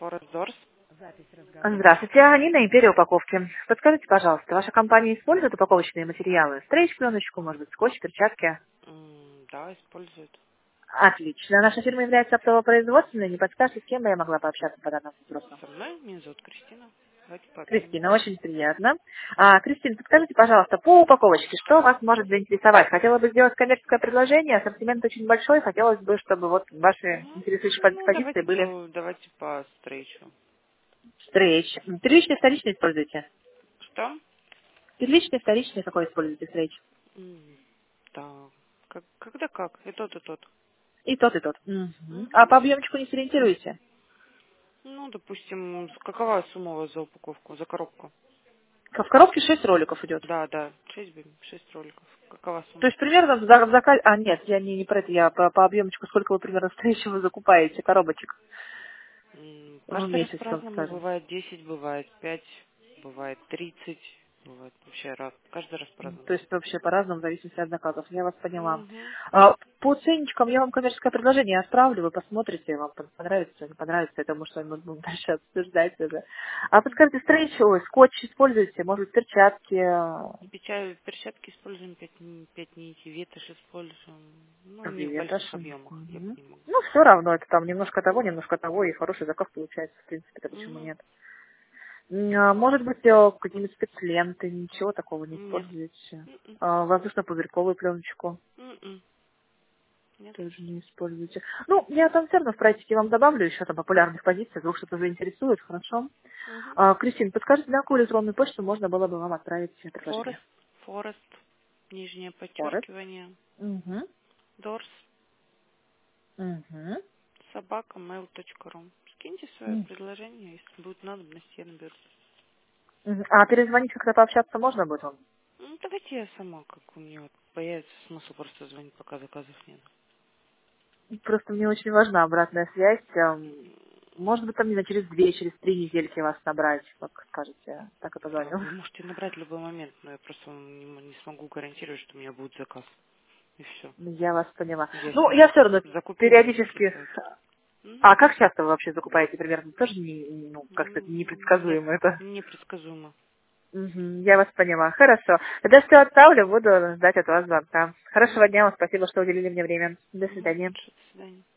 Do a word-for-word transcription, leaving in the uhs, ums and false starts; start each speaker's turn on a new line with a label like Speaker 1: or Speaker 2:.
Speaker 1: Forest Doors.
Speaker 2: Здравствуйте, Нина, Империя упаковки. Подскажите, пожалуйста, ваша компания использует упаковочные материалы? Стрейч, пленочку, может быть, скотч, перчатки?
Speaker 1: М, Да, используют.
Speaker 2: Отлично. Наша фирма является оптово-производственной. Не подскажете, с кем бы я могла пообщаться по данному вопросу?
Speaker 1: Со мной, меня зовут Кристина. Давайте пообщаемся.
Speaker 2: Кристина, очень приятно. А, Кристина, подскажите, пожалуйста, по упаковочке, что вас может заинтересовать? Хотела бы сделать коммерческое предложение, ассортимент очень большой, хотелось бы, чтобы вот ваши
Speaker 1: Мгм.
Speaker 2: интересующие пози-
Speaker 1: Ну,
Speaker 2: позиции
Speaker 1: давайте
Speaker 2: были
Speaker 1: по, давайте по встречу.
Speaker 2: стрейч. Первичный, вторичный используете?
Speaker 1: Что?
Speaker 2: Первичный, вторичный какой используете стрейч?
Speaker 1: М, Так, как, когда как? И тот, и тот.
Speaker 2: И тот, и тот. Мгм. А
Speaker 1: Мгм.
Speaker 2: по объемчику не сориентируете?
Speaker 1: Ну, допустим, с- какова сумма у вас за упаковку, за коробку?
Speaker 2: В коробке шесть роликов идет.
Speaker 1: Да, да, шесть, б- шесть роликов. Какова
Speaker 2: То
Speaker 1: сумма?
Speaker 2: есть примерно в за- в зака- А, нет, я не, не про это, я по, по объемчику, сколько вы примерно встречи вы закупаете коробочек
Speaker 1: М,
Speaker 2: в
Speaker 1: Каждый раз
Speaker 2: месяц, там,
Speaker 1: по-разному.
Speaker 2: скажем.
Speaker 1: Бывает десять, бывает пять, бывает тридцать, бывает вообще раз. Каждый раз
Speaker 2: М,
Speaker 1: по-разному.
Speaker 2: То есть вообще по-разному, в зависимости от заказов. Я вас поняла.
Speaker 1: Мгм.
Speaker 2: А, по ценничкам я вам коммерческое предложение отправлю, вы посмотрите, вам пон- понравится, не понравится, это мы с вами будем дальше обсуждать уже. А подскажите, стрейч, ой, скотч используете, может быть, перчатки,
Speaker 1: Печаль, перчатки используем пять, ни- пять нитей, ветошь используем. Ну, не в
Speaker 2: ветошь.
Speaker 1: больших объемах, я
Speaker 2: Мгм.
Speaker 1: не могу.
Speaker 2: Ну, все равно, это там немножко того, немножко того, и хороший заказ получается, в принципе, то почему
Speaker 1: Мгм.
Speaker 2: нет. М, а, Может быть, э, какие-нибудь спецленты, ничего такого не
Speaker 1: Нет.
Speaker 2: используете.
Speaker 1: М-м.
Speaker 2: А, воздушно-пузырьковую пленочку
Speaker 1: М-м. Нет.
Speaker 2: тоже не используете. Ну, я там все равно в проектике вам добавлю еще там популярных позиций, вдруг что-то заинтересует, хорошо.
Speaker 1: Мгм.
Speaker 2: А, Кристина, подскажите, на какую электронную почту можно было бы вам отправить предложение?
Speaker 1: Форест, Форест, нижнее
Speaker 2: Forest.
Speaker 1: подчеркивание,
Speaker 2: Угу.
Speaker 1: Дорс,
Speaker 2: Угу.
Speaker 1: собака, mail точка ру. Скиньте свое предложение, если будет надобность, я наберу.
Speaker 2: А перезвонить как-то пообщаться можно будет вам?
Speaker 1: Ну, давайте я сама, как у меня вот появится смысл просто звонить, пока заказов нет.
Speaker 2: Просто мне очень важна обратная связь. Эм, Может быть, там, не знаю, через две, через три недельки вас набрать, как скажете, так и
Speaker 1: Так,
Speaker 2: позвоню.
Speaker 1: вы можете набрать в любой момент, но я просто вам не, м- не смогу гарантировать, что у меня будет заказ. И все.
Speaker 2: Я вас поняла. Ну,
Speaker 1: Если
Speaker 2: я все равно
Speaker 1: закупим,
Speaker 2: периодически...
Speaker 1: закупают.
Speaker 2: А
Speaker 1: Мгм.
Speaker 2: как часто вы вообще закупаете примерно? Тоже не, ну, как сказать,
Speaker 1: М, Нет,
Speaker 2: непредсказуемо это.
Speaker 1: непредсказуемо.
Speaker 2: Мгм, я вас поняла. Хорошо. Тогда все отправлю, буду ждать от вас звонка. Хорошего дня вам, спасибо, что уделили мне время. До
Speaker 1: Мгм.
Speaker 2: свидания.
Speaker 1: Лучше, до свидания.